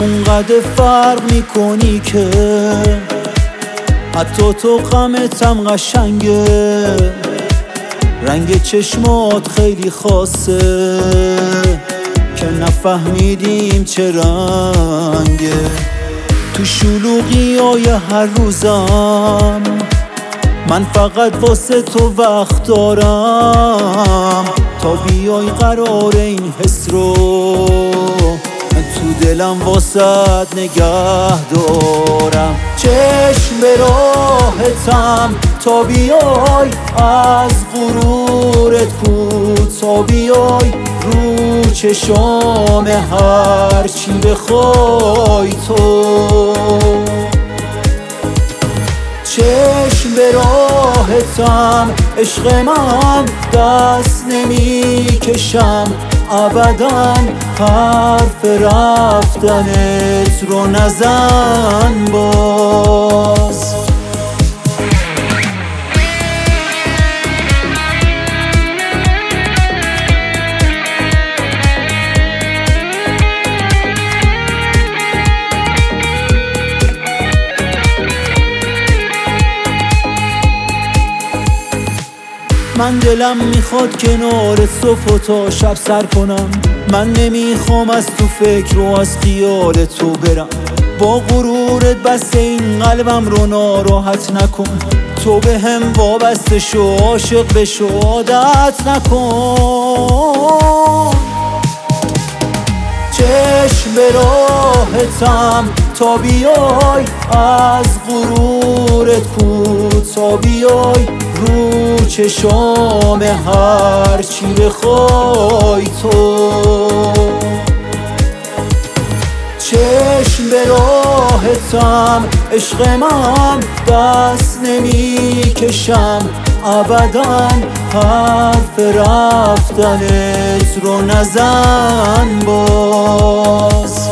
اونقدر فرق میکنی که حتی تو غمتم قشنگه. رنگ چشمات خیلی خاصه که نفهمیدیم چه رنگه. تو شلوغی های هر روزم من فقط واسه تو وقت دارم تا بیای قرار این حس رو تو دلم واسد نگه دارم. چشم به راهتم تا بیای، از غرورت کوتا بیای، رو چشام هر چی بخوای تو. چشم به راهتم عشق من، دست نمی کشم ابداً، حرف رفتنت رو نزن باز. من دلم میخواد کنار صبح تا شب سر کنم. من نمیخوام از تو فکر و از خیال تو برم. با غرورت بس این قلبم رو ناراحت نکن. تو به هم وابسته شو، عاشق بشو، عادت نکن. چشم به راهتم تا بیای، از غرورت کوتا بیای، رو چشام هر چی بخوای تو. چشم به راهتم عشق من، دست نمی کشم ابداً، حرف رفتنت رو نزن باز.